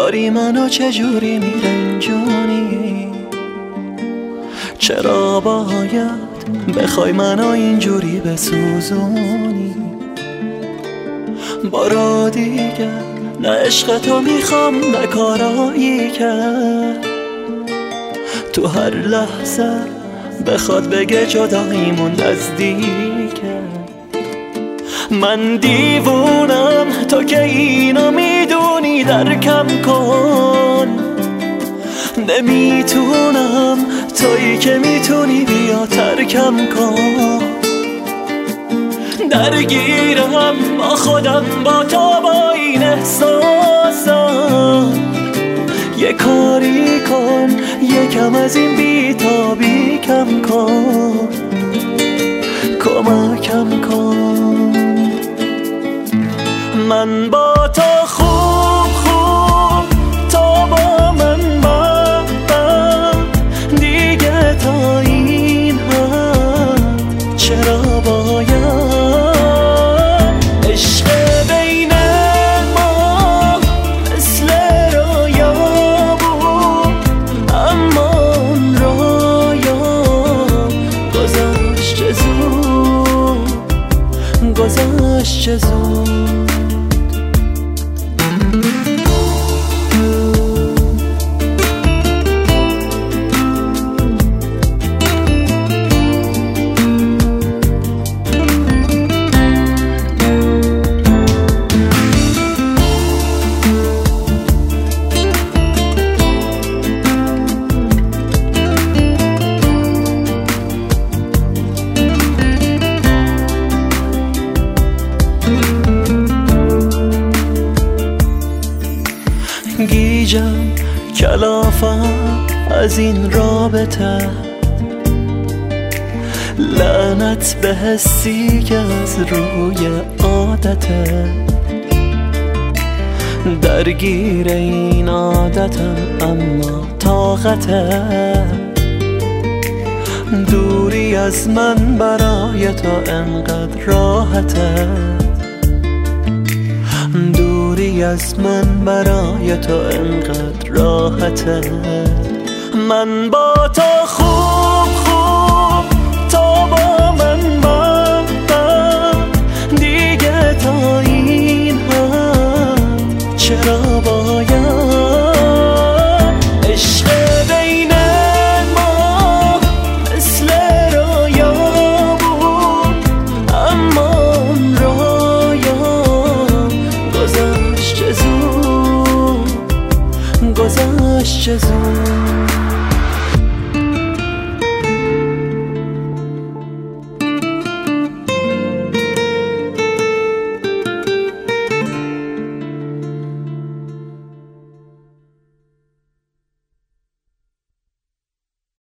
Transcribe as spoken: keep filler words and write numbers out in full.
داری منو چجوری میرنجونی؟ چرا باید بخوای منو اینجوری بسوزونی؟ بارا دیگه نه عشق تو میخوام نه کارایی کرد تو هر لحظه بخواد بگه جداییمون نزدیکه. من دیوونم تو که اینو میدونی درکم کن، نمیتونم تویی که میتونی بیا ترکم کن. درگیرم با خودم با تو با این احساسم، یه کاری کن یکم از این بیتابی کم کن، کمکم کن. من با تو خوب خوب تو با من بد دیگه تا این حد چرا باید عشق بین ما مثل رویا بود، اما اون رویا گذشت چه زود، گذشت چه زود. گیجم کلافم از این رابطه، لعنت به حسی که از روی عادته. درگیر این عادتم اما طاقته، دوری از من برای تو انقدر راحته. دوری از من برای تو انقدر راحته. من با تو خوب خوب تو با من بد دیگه تا این حد چرا باید عشق بین ما مثل رویا بود، اما اون رویا گذشت چه زود، گذشت چه زود.